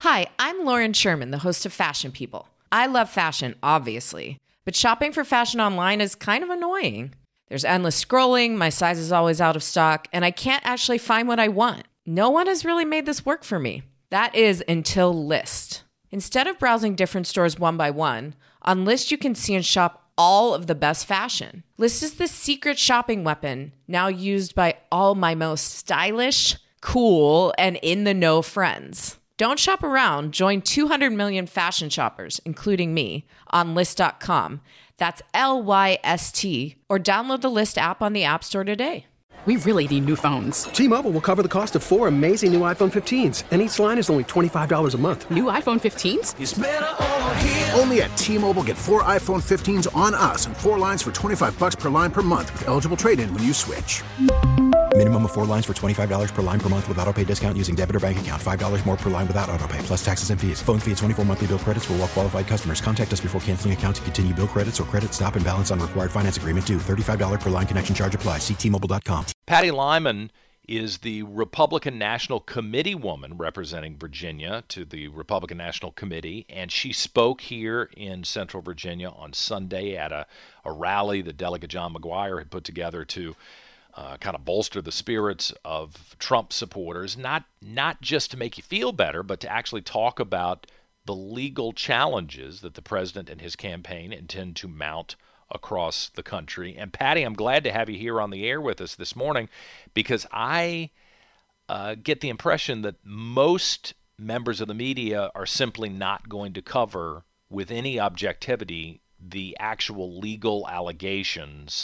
Hi, I'm Lauren Sherman, the host of Fashion People. I love fashion, obviously, but shopping for fashion online is kind of annoying. There's endless scrolling, my size is always out of stock, and I can't actually find what I want. No one has really made this work for me. That is until Lyst. Instead of browsing different stores one by one, on Lyst you can see and shop all of the best fashion. Lyst is the secret shopping weapon now used by all my most stylish, cool, and in-the-know friends. Don't shop around. Join 200 million fashion shoppers, including me, on Lyst.com. That's Lyst, or download the Lyst app on the App Store today. We really need new phones. T-Mobile will cover the cost of 4 amazing new iPhone 15s, and each line is only $25 a month. New iPhone 15s? It's better over here. Only at T-Mobile, get 4 iPhone 15s on us and 4 lines for $25 per line per month with eligible trade-in when you switch. Minimum of 4 lines for $25 per line per month with autopay discount using debit or bank account. $5 more per line without autopay, plus taxes and fees. Phone fee at 24 monthly bill credits for well-qualified customers. Contact us before canceling account to continue bill credits or credit stop and balance on required finance agreement due. $35 per line connection charge applies. See T-Mobile.com. Patty Lyman is the Republican National Committee woman representing Virginia to the Republican National Committee, and she spoke here in Central Virginia on Sunday at a rally that Delegate John McGuire had put together to kind of bolster the spirits of Trump supporters, not just to make you feel better, but to actually talk about the legal challenges that the president and his campaign intend to mount across the country. And Patty, I'm glad to have you here on the air with us this morning, because I get the impression that most members of the media are simply not going to cover with any objectivity the actual legal allegations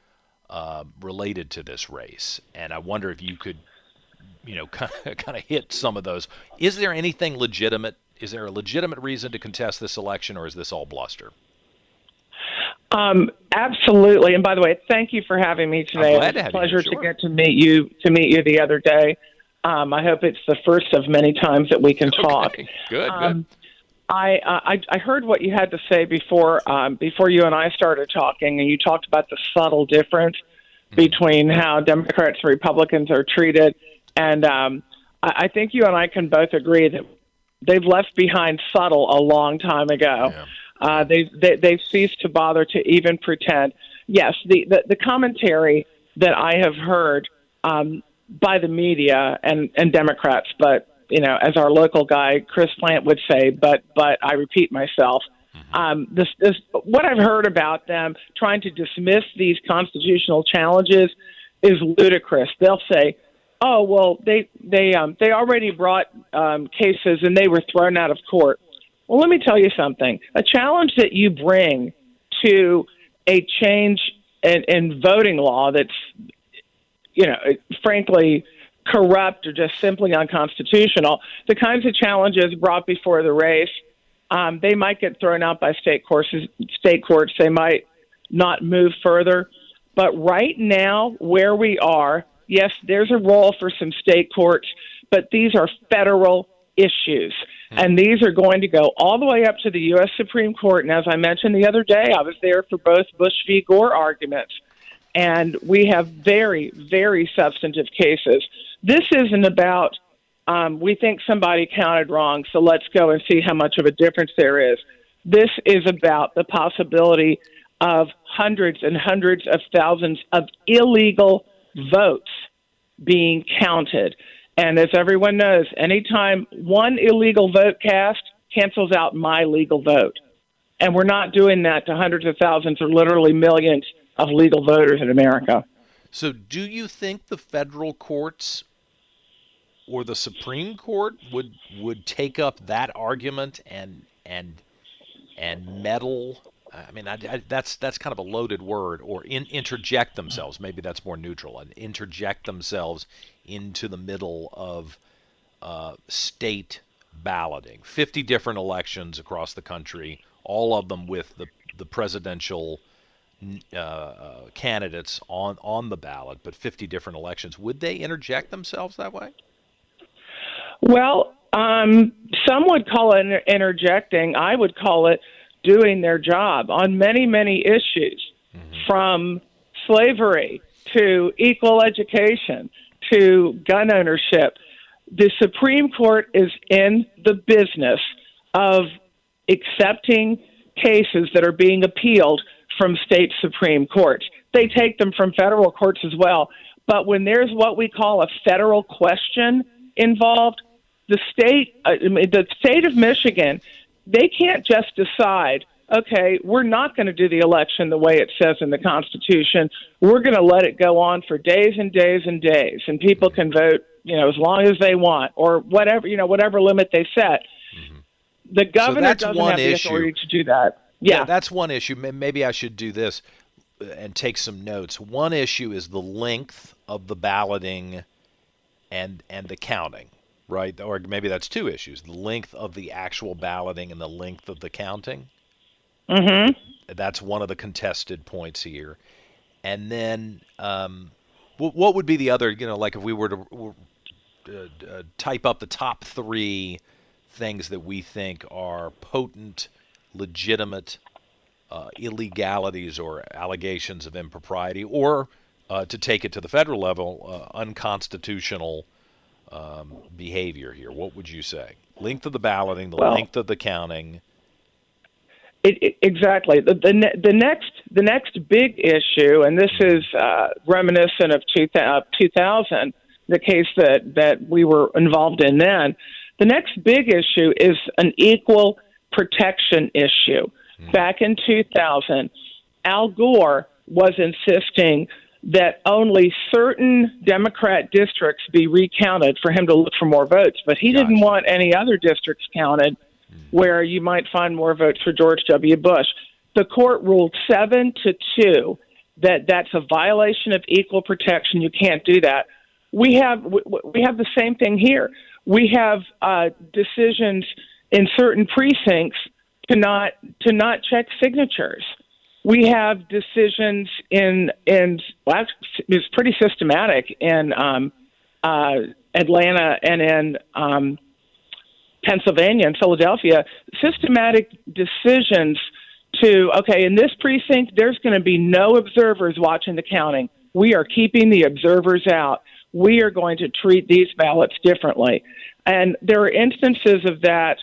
related to this race. And I wonder if you could, kind of hit some of those. Is there anything legitimate? Is there a legitimate reason to contest this election, or is this all bluster? Absolutely. And by the way, thank you for having me today. I'm glad to have you. It was a pleasure Sure. to get to meet you the other day. I hope it's the first of many times that we can talk. Okay. Good. I heard what you had to say before you and I started talking, and you talked about the subtle difference between how Democrats and Republicans are treated. And I think you and I can both agree that they've left behind subtle a long time ago. Yeah. They've ceased to bother to even pretend. Yes, the commentary that I have heard by the media and Democrats, but as our local guy Chris Plant would say, but I repeat myself. This what I've heard about them trying to dismiss these constitutional challenges is ludicrous. They'll say, "Oh, well, they already brought cases and they were thrown out of court." Well, let me tell you something. A challenge that you bring to a change in voting law that's, frankly, corrupt or just simply unconstitutional, the kinds of challenges brought before the race, they might get thrown out by state courts. They might not move further. But right now, where we are, yes, there's a role for some state courts, but these are federal issues. And these are going to go all the way up to the U.S. Supreme Court. And as I mentioned the other day, I was there for both Bush v. Gore arguments. And we have very, very substantive cases. This isn't about, we think somebody counted wrong, so let's go and see how much of a difference there is. This is about the possibility of hundreds and hundreds of thousands of illegal votes being counted. And as everyone knows, anytime one illegal vote cast cancels out my legal vote. And we're not doing that to hundreds of thousands or literally millions of legal voters in America. So do you think the federal courts or the Supreme Court would take up that argument and meddle? I mean, that's kind of a loaded word, or interject themselves. Maybe that's more neutral, and interject themselves into the middle of state balloting. 50 different elections across the country, all of them with the presidential candidates on the ballot, but 50 different elections. Would they interject themselves that way? Well, some would call it interjecting. I would call it doing their job on many, many issues, from slavery to equal education to gun ownership. The Supreme Court is in the business of accepting cases that are being appealed from state Supreme Courts. They take them from federal courts as well. But when there's what we call a federal question involved, the state of Michigan, they can't just decide, okay, we're not going to do the election the way it says in the Constitution. We're going to let it go on for days and days and days, and people can vote, as long as they want, or whatever, whatever limit they set. Mm-hmm. The governor doesn't have the authority to do that. Yeah, that's one issue. Maybe I should do this and take some notes. One issue is the length of the balloting and the counting, right? Or maybe that's two issues: the length of the actual balloting and the length of the counting. Mm-hmm. That's one of the contested points here. And then, what would be the other? Like if we were to type up the top three things that we think are potent, legitimate illegalities or allegations of impropriety, or to take it to the federal level, unconstitutional behavior here. What would you say? Length of the balloting, the length of the counting. Exactly. The next big issue, and this is reminiscent of 2000, the case that we were involved in then. The next big issue is an equal protection issue. Back in 2000, Al Gore was insisting that only certain Democrat districts be recounted for him to look for more votes, but he didn't want any other districts counted where you might find more votes for George W. Bush. The court ruled 7-2 that that's a violation of equal protection. You can't do that. We have the same thing here. We have decisions in certain precincts to not check signatures. We have decisions it's pretty systematic in Atlanta and in Pennsylvania and Philadelphia, systematic decisions to, in this precinct, there's going to be no observers watching the counting. We are keeping the observers out. We are going to treat these ballots differently. And there are instances of that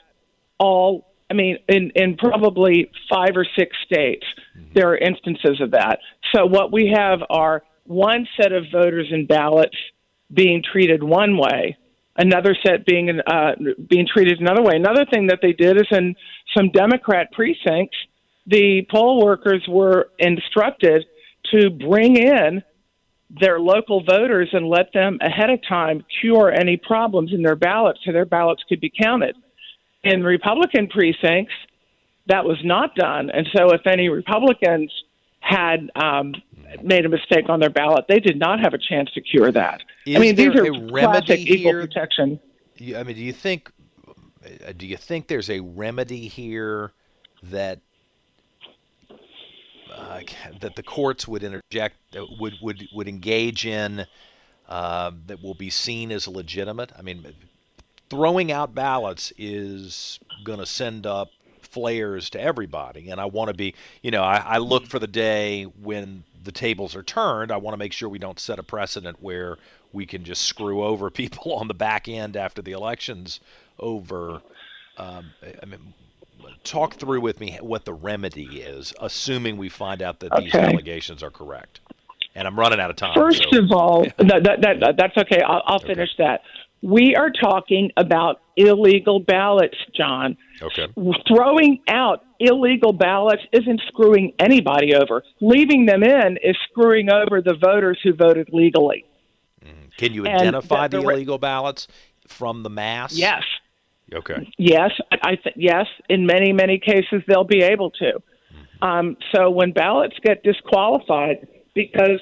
in probably 5 or 6 states, there are instances of that. So what we have are one set of voters and ballots being treated one way, another set being treated another way. Another thing that they did is in some Democrat precincts, the poll workers were instructed to bring in their local voters and let them ahead of time cure any problems in their ballots so their ballots could be counted. In Republican precincts, that was not done. And so if any Republicans had made a mistake on their ballot, they did not have a chance to cure that. These are classic equal protection. Do you think there's a remedy here that that the courts would interject, would engage in, that will be seen as legitimate? Throwing out ballots is going to send up flares to everybody, and I want to be, I look for the day when the tables are turned. I want to make sure we don't set a precedent where we can just screw over people on the back end after the election's over. Talk through with me what the remedy is, assuming we find out that these allegations are correct. And I'm running out of time. First of all, that's okay. I'll finish that. We are talking about illegal ballots, John. Okay. Throwing out illegal ballots isn't screwing anybody over. Leaving them in is screwing over the voters who voted legally. Can you identify the illegal ballots from the mass? Yes. Okay. Yes, yes. In many cases, they'll be able to. So when ballots get disqualified because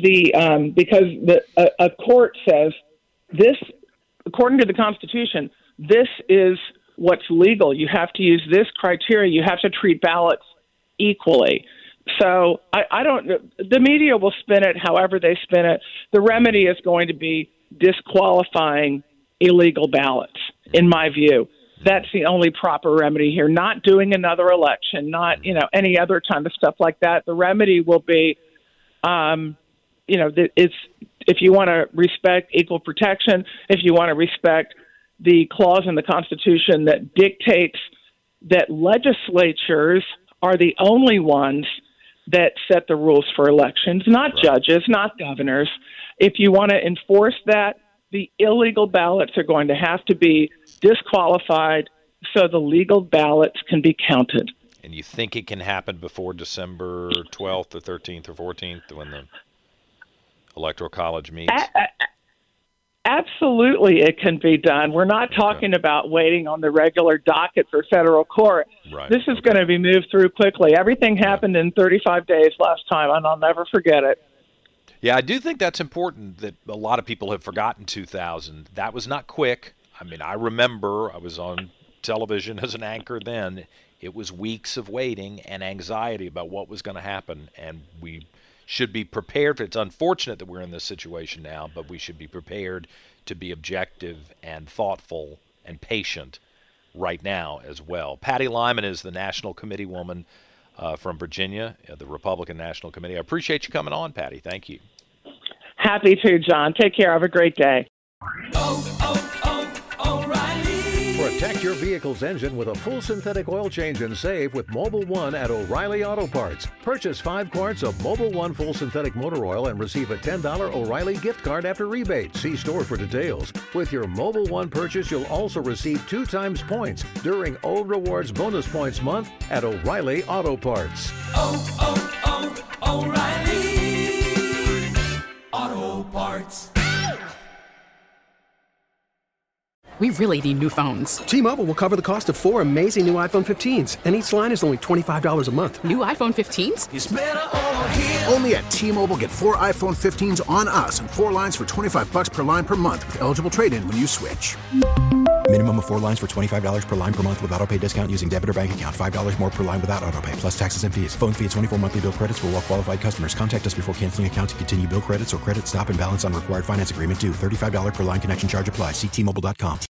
a court says this, according to the Constitution, this is what's legal. You have to use this criteria. You have to treat ballots equally. So I don't. The media will spin it however they spin it. The remedy is going to be disqualifying illegal ballots, in my view. That's the only proper remedy here. Not doing another election, not any other kind of stuff like that. The remedy will be, it's if you want to respect equal protection, if you want to respect the clause in the Constitution that dictates that legislatures are the only ones that set the rules for elections, not judges, not governors. If you want to enforce that, the illegal ballots are going to have to be disqualified so the legal ballots can be counted. And you think it can happen before December 12th or 13th or 14th when the Electoral College meets? Absolutely, it can be done. We're not talking about waiting on the regular docket for federal court. Right. This is going to be moved through quickly. Everything happened in 35 days last time, and I'll never forget it. Yeah, I do think that's important that a lot of people have forgotten 2000. That was not quick. I mean, I remember I was on television as an anchor then. It was weeks of waiting and anxiety about what was going to happen, and we should be prepared. It's unfortunate that we're in this situation now, but we should be prepared to be objective and thoughtful and patient right now as well. Patty Lyman is the National Committee woman from Virginia, the Republican National Committee. I appreciate you coming on, Patty. Thank you. Happy to, John. Take care. Have a great day. Protect your vehicle's engine with a full synthetic oil change and save with Mobil 1 at O'Reilly Auto Parts. Purchase 5 quarts of Mobil 1 full synthetic motor oil and receive a $10 O'Reilly gift card after rebate. See store for details. With your Mobil 1 purchase, you'll also receive 2 times points during O Rewards Bonus Points Month at O'Reilly Auto Parts. O'Reilly Auto Parts. We really need new phones. T-Mobile will cover the cost of 4 amazing new iPhone 15s, and each line is only $25 a month. New iPhone 15s? It's better over here. Only at T-Mobile, get 4 iPhone 15s on us and 4 lines for $25 per line per month with eligible trade-in when you switch. Minimum of 4 lines for $25 per line per month with autopay discount using debit or bank account. $5 more per line without autopay, plus taxes and fees. Phone fee at 24 monthly bill credits for well-qualified customers. Contact us before canceling account to continue bill credits or credit stop and balance on required finance agreement due. $35 per line connection charge applies. See T-Mobile.com.